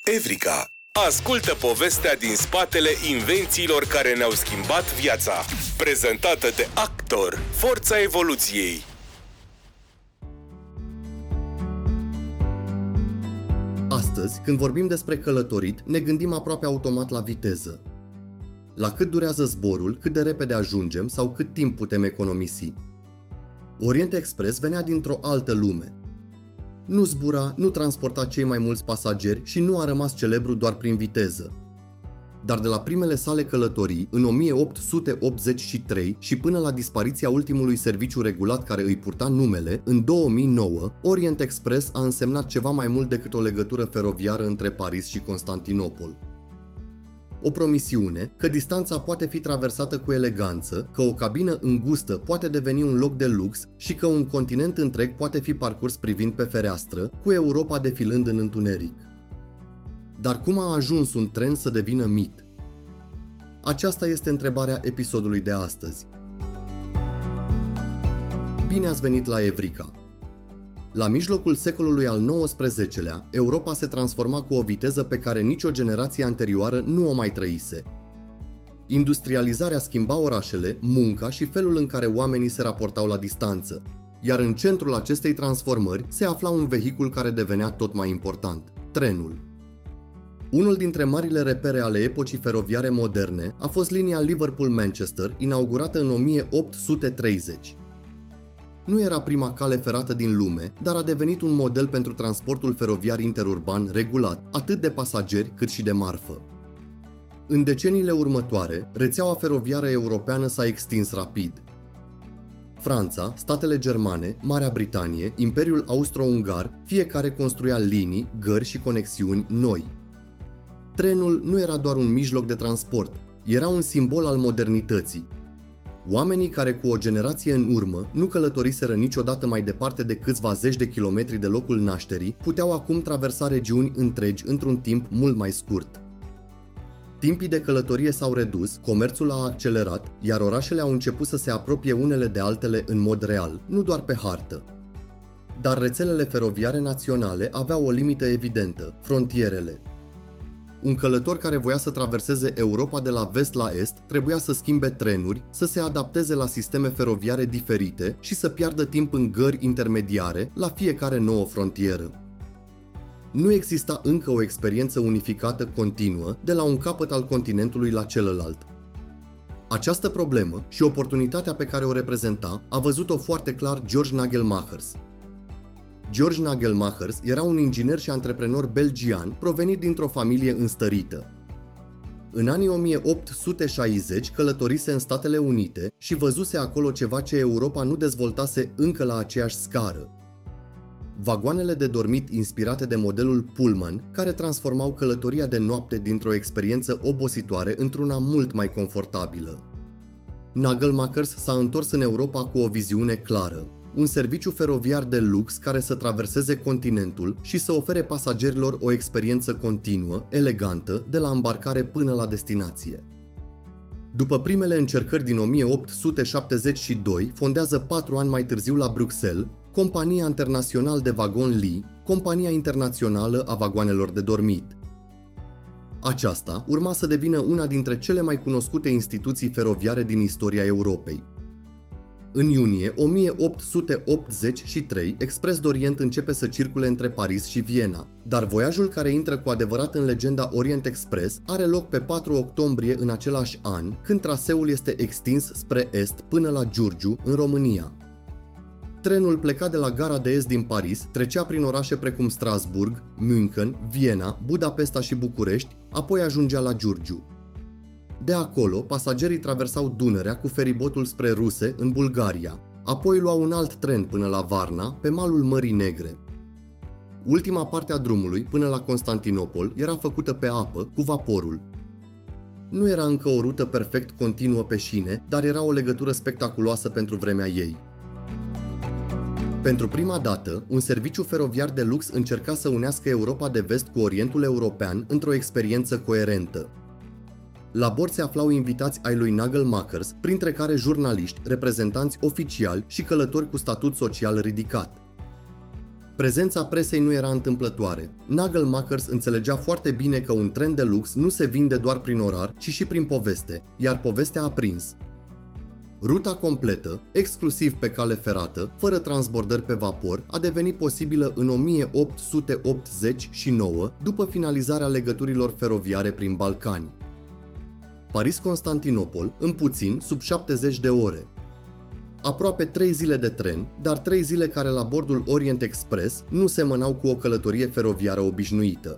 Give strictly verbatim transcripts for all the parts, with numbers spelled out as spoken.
Evrica. Ascultă povestea din spatele invențiilor care ne-au schimbat viața. Prezentată de Actor, forța evoluției. Astăzi, când vorbim despre călătorit, ne gândim aproape automat la viteză. La cât durează zborul, cât de repede ajungem sau cât timp putem economisi. Orient Express venea dintr-o altă lume. Nu zbura, nu transporta cei mai mulți pasageri și nu a rămas celebru doar prin viteză. Dar de la primele sale călătorii, în o mie opt sute optzeci și trei și până la dispariția ultimului serviciu regulat care îi purta numele, în două mii nouă, Orient Express a însemnat ceva mai mult decât o legătură feroviară între Paris și Constantinopol. O promisiune că distanța poate fi traversată cu eleganță, că o cabină îngustă poate deveni un loc de lux și că un continent întreg poate fi parcurs privind pe fereastră, cu Europa defilând în întuneric. Dar cum a ajuns un tren să devină mit? Aceasta este întrebarea episodului de astăzi. Bine ați venit la Evrica! La mijlocul secolului al nouăsprezecelea, Europa se transforma cu o viteză pe care nicio generație anterioară nu o mai trăise. Industrializarea schimba orașele, munca și felul în care oamenii se raportau la distanță, iar în centrul acestei transformări se afla un vehicul care devenea tot mai important, trenul. Unul dintre marile repere ale epocii feroviare moderne a fost linia Liverpool-Manchester, inaugurată în o mie opt sute treizeci. Nu era prima cale ferată din lume, dar a devenit un model pentru transportul feroviar interurban regulat, atât de pasageri cât și de marfă. În deceniile următoare, rețeaua feroviară europeană s-a extins rapid. Franța, statele germane, Marea Britanie, Imperiul Austro-Ungar, fiecare construia linii, gări și conexiuni noi. Trenul nu era doar un mijloc de transport, era un simbol al modernității. Oamenii care cu o generație în urmă nu călătoriseră niciodată mai departe de câțiva zeci de kilometri de locul nașterii, puteau acum traversa regiuni întregi într-un timp mult mai scurt. Timpii de călătorie s-au redus, comerțul a accelerat, iar orașele au început să se apropie unele de altele în mod real, nu doar pe hartă. Dar rețelele feroviare naționale aveau o limită evidentă, frontierele. Un călător care voia să traverseze Europa de la vest la est trebuia să schimbe trenuri, să se adapteze la sisteme feroviare diferite și să piardă timp în gări intermediare la fiecare nouă frontieră. Nu exista încă o experiență unificată continuă de la un capăt al continentului la celălalt. Această problemă și oportunitatea pe care o reprezenta a văzut-o foarte clar George Nagelmachers. George Nagelmachers era un inginer și antreprenor belgian provenit dintr-o familie înstărită. În anii o mie opt sute șaizeci călătorise în Statele Unite și văzuse acolo ceva ce Europa nu dezvoltase încă la aceeași scară. Vagoanele de dormit inspirate de modelul Pullman, care transformau călătoria de noapte dintr-o experiență obositoare într-una mult mai confortabilă. Nagelmachers s-a întors în Europa cu o viziune clară. Un serviciu feroviar de lux care să traverseze continentul și să ofere pasagerilor o experiență continuă, elegantă, de la îmbarcare până la destinație. După primele încercări din o mie opt sute șaptezeci și doi, fondează patru ani mai târziu la Bruxelles Compania Internațională de Vagon Lee, compania internațională a vagoanelor de dormit. Aceasta urma să devină una dintre cele mai cunoscute instituții feroviare din istoria Europei. În iunie o mie opt sute optzeci și trei, Express d'Orient începe să circule între Paris și Viena, dar voiajul care intră cu adevărat în legenda Orient Express are loc pe patru octombrie în același an, când traseul este extins spre est până la Giurgiu, în România. Trenul pleca de la gara de est din Paris, trecea prin orașe precum Strasburg, München, Viena, Budapesta și București, apoi ajungea la Giurgiu. De acolo, pasagerii traversau Dunărea cu feribotul spre Ruse, în Bulgaria, apoi luau un alt tren până la Varna, pe malul Mării Negre. Ultima parte a drumului, până la Constantinopol, era făcută pe apă, cu vaporul. Nu era încă o rută perfect continuă pe șine, dar era o legătură spectaculoasă pentru vremea ei. Pentru prima dată, un serviciu feroviar de lux încerca să unească Europa de vest cu Orientul european într-o experiență coerentă. La bord se aflau invitați ai lui Nagelmachers, printre care jurnaliști, reprezentanți oficiali și călători cu statut social ridicat. Prezența presei nu era întâmplătoare. Nagelmakers înțelegea foarte bine că un tren de lux nu se vinde doar prin orar, ci și prin poveste, iar povestea a prins. Ruta completă, exclusiv pe cale ferată, fără transbordări pe vapor, a devenit posibilă în o mie opt sute optzeci și nouă, după finalizarea legăturilor feroviare prin Balcani. Paris-Constantinopol, în puțin sub șaptezeci de ore. Aproape trei zile de tren, dar trei zile care la bordul Orient Express nu semănau cu o călătorie feroviară obișnuită.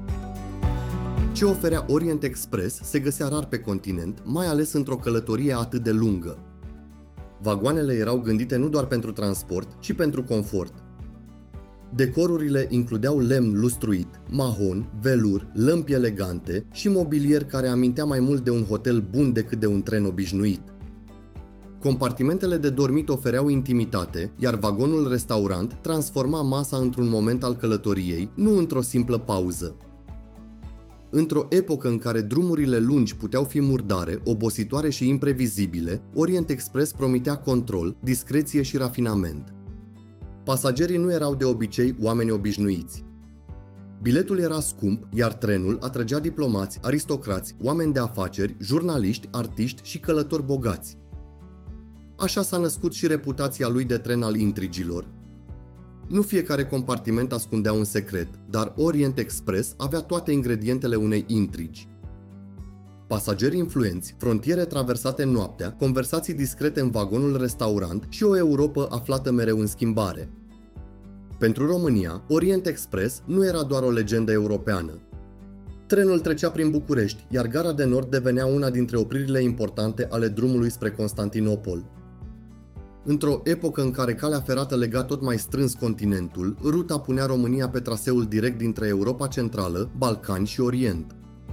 Ce oferea Orient Express se găsea rar pe continent, mai ales într-o călătorie atât de lungă. Vagoanele erau gândite nu doar pentru transport, ci pentru confort. Decorurile includeau lemn lustruit, mahon, velur, lămpi elegante și mobilier care amintea mai mult de un hotel bun decât de un tren obișnuit. Compartimentele de dormit ofereau intimitate, iar vagonul restaurant transforma masa într-un moment al călătoriei, nu într-o simplă pauză. Într-o epocă în care drumurile lungi puteau fi murdare, obositoare și imprevizibile, Orient Express promitea control, discreție și rafinament. Pasagerii nu erau de obicei oameni obișnuiți. Biletul era scump, iar trenul atrăgea diplomați, aristocrați, oameni de afaceri, jurnaliști, artiști și călători bogați. Așa s-a născut și reputația lui de tren al intrigilor. Nu fiecare compartiment ascundea un secret, dar Orient Express avea toate ingredientele unei intrigi. Pasageri influenți, frontiere traversate noaptea, conversații discrete în vagonul restaurant și o Europă aflată mereu în schimbare. Pentru România, Orient Express nu era doar o legendă europeană. Trenul trecea prin București, iar Gara de Nord devenea una dintre opririle importante ale drumului spre Constantinopol. Într-o epocă în care calea ferată lega tot mai strâns continentul, ruta punea România pe traseul direct dintre Europa Centrală, Balcani și Orient.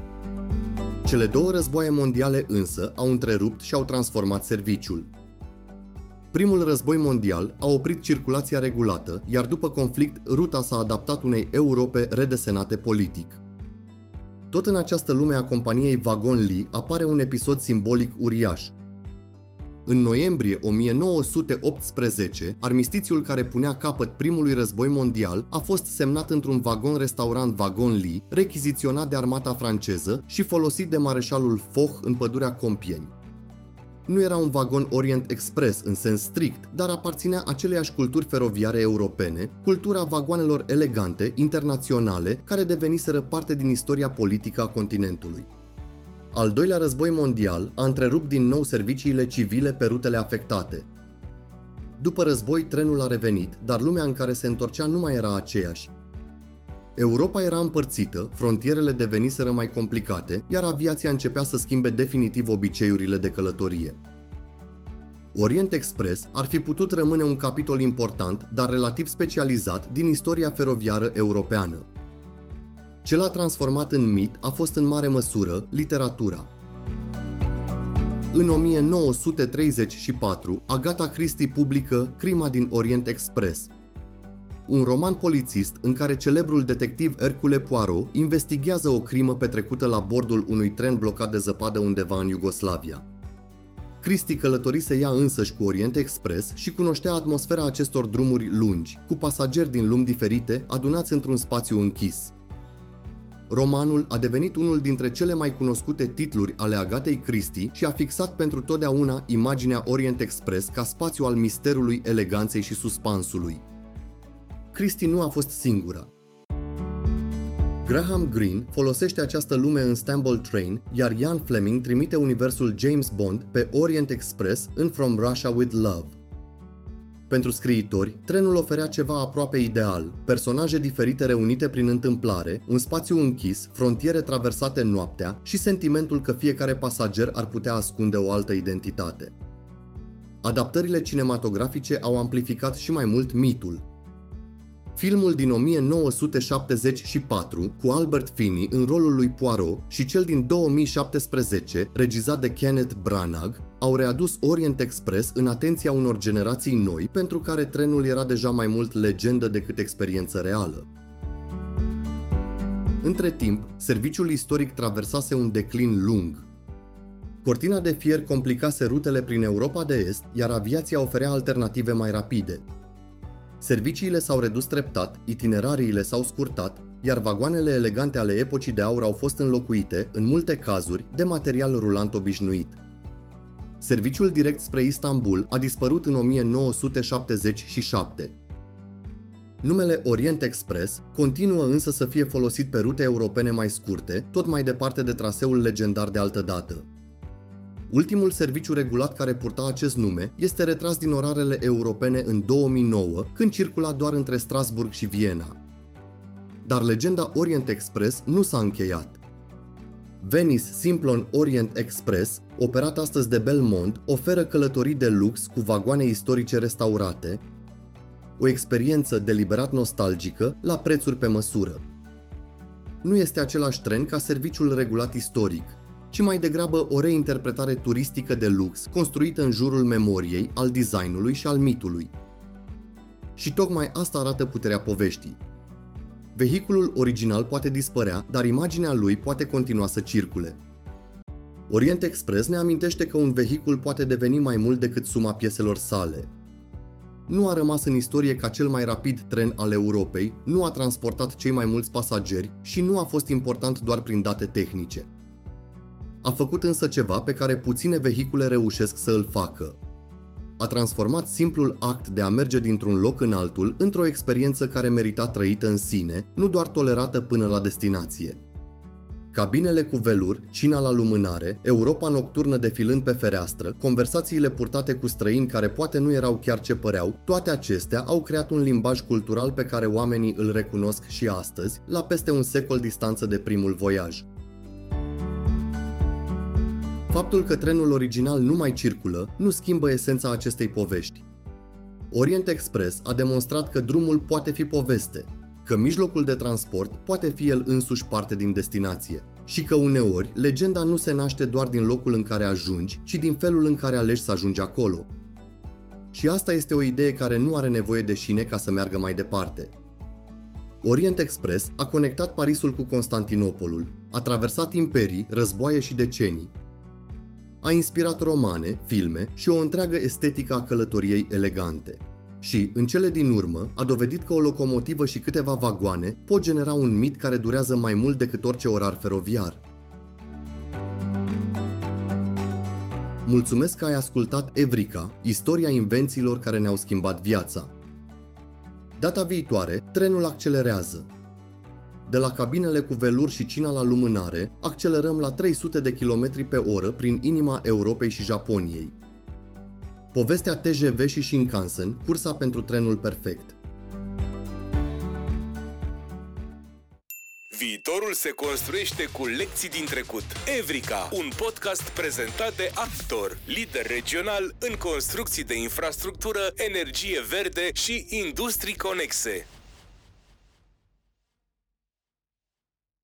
Cele două războaie mondiale însă au întrerupt și au transformat serviciul. Primul război mondial a oprit circulația regulată, iar după conflict ruta s-a adaptat unei Europe redesenate politic. Tot în această lume a companiei Wagon Lee apare un episod simbolic uriaș. În noiembrie o mie nouă sute optsprezece, armistițiul care punea capăt primului război mondial a fost semnat într-un vagon-restaurant Wagon Lee, rechiziționat de armata franceză și folosit de mareșalul Foch în pădurea Compiègne. Nu era un vagon Orient Express în sens strict, dar aparținea aceleiași culturi feroviare europene, cultura vagoanelor elegante, internaționale, care deveniseră parte din istoria politică a continentului. Al doilea război mondial a întrerupt din nou serviciile civile pe rutele afectate. După război, trenul a revenit, dar lumea în care se întorcea nu mai era aceeași. Europa era împărțită, frontierele deveniseră mai complicate, iar aviația începea să schimbe definitiv obiceiurile de călătorie. Orient Express ar fi putut rămâne un capitol important, dar relativ specializat, din istoria feroviară europeană. Ce l-a transformat în mit a fost în mare măsură literatura. În o mie nouă sute treizeci și patru, Agatha Christie publică Crima din Orient Express, un roman polițist în care celebrul detectiv Hercule Poirot investighează o crimă petrecută la bordul unui tren blocat de zăpadă undeva în Iugoslavia. Christie călătorise ea însăși cu Orient Express și cunoștea atmosfera acestor drumuri lungi, cu pasageri din lumi diferite adunați într-un spațiu închis. Romanul a devenit unul dintre cele mai cunoscute titluri ale Agathei Christie și a fixat pentru totdeauna imaginea Orient Express ca spațiu al misterului, eleganței și suspansului. Christie nu a fost singura. Graham Greene folosește această lume în Stamble Train, iar Ian Fleming trimite universul James Bond pe Orient Express în From Russia with Love. Pentru scriitori, trenul oferea ceva aproape ideal, personaje diferite reunite prin întâmplare, un spațiu închis, frontiere traversate noaptea și sentimentul că fiecare pasager ar putea ascunde o altă identitate. Adaptările cinematografice au amplificat și mai mult mitul. Filmul din o mie nouă sute șaptezeci și patru, cu Albert Finney în rolul lui Poirot, și cel din două mii șaptesprezece, regizat de Kenneth Branagh, au readus Orient Express în atenția unor generații noi, pentru care trenul era deja mai mult legendă decât experiență reală. Între timp, serviciul istoric traversase un declin lung. Cortina de fier complicase rutele prin Europa de Est, iar aviația oferea alternative mai rapide. Serviciile s-au redus treptat, itinerariile s-au scurtat, iar vagoanele elegante ale epocii de aur au fost înlocuite, în multe cazuri, de material rulant obișnuit. Serviciul direct spre Istanbul a dispărut în o mie nouă sute șaptezeci și șapte. Numele Orient Express continuă însă să fie folosit pe rute europene mai scurte, tot mai departe de traseul legendar de altădată. Ultimul serviciu regulat care purta acest nume este retras din orarele europene în două mii nouă, când circula doar între Strasburg și Viena. Dar legenda Orient Express nu s-a încheiat. Venice Simplon Orient Express, operat astăzi de Belmond, oferă călătorii de lux cu vagoane istorice restaurate, o experiență deliberat nostalgică la prețuri pe măsură. Nu este același tren ca serviciul regulat istoric, ci mai degrabă o reinterpretare turistică de lux construită în jurul memoriei, al designului și al mitului. Și tocmai asta arată puterea poveștii. Vehiculul original poate dispărea, dar imaginea lui poate continua să circule. Orient Express ne amintește că un vehicul poate deveni mai mult decât suma pieselor sale. Nu a rămas în istorie ca cel mai rapid tren al Europei, nu a transportat cei mai mulți pasageri și nu a fost important doar prin date tehnice. A făcut însă ceva pe care puține vehicule reușesc să îl facă. A transformat simplul act de a merge dintr-un loc în altul într-o experiență care merita trăită în sine, nu doar tolerată până la destinație. Cabinele cu velur, cina la lumânare, Europa nocturnă defilând pe fereastră, conversațiile purtate cu străini care poate nu erau chiar ce păreau, toate acestea au creat un limbaj cultural pe care oamenii îl recunosc și astăzi, la peste un secol distanță de primul voiaj. Faptul că trenul original nu mai circulă nu schimbă esența acestei povești. Orient Express a demonstrat că drumul poate fi poveste, că mijlocul de transport poate fi el însuși parte din destinație și că uneori legenda nu se naște doar din locul în care ajungi, ci din felul în care alegi să ajungi acolo. Și asta este o idee care nu are nevoie de șine ca să meargă mai departe. Orient Express a conectat Parisul cu Constantinopolul, a traversat imperii, războaie și decenii. A inspirat romane, filme și o întreagă estetică a călătoriei elegante. Și, în cele din urmă, a dovedit că o locomotivă și câteva vagoane pot genera un mit care durează mai mult decât orice orar feroviar. Mulțumesc că ai ascultat Evrica, istoria invențiilor care ne-au schimbat viața. Data viitoare, trenul accelerează. De la cabinele cu velur și cina la lumânare, accelerăm la trei sute de kilometri pe oră prin inima Europei și Japoniei. Povestea T G V și Shinkansen, cursa pentru trenul perfect. Viitorul se construiește cu lecții din trecut. Evrica, un podcast prezentat de Actor, lider regional în construcții de infrastructură, energie verde și industrii conexe.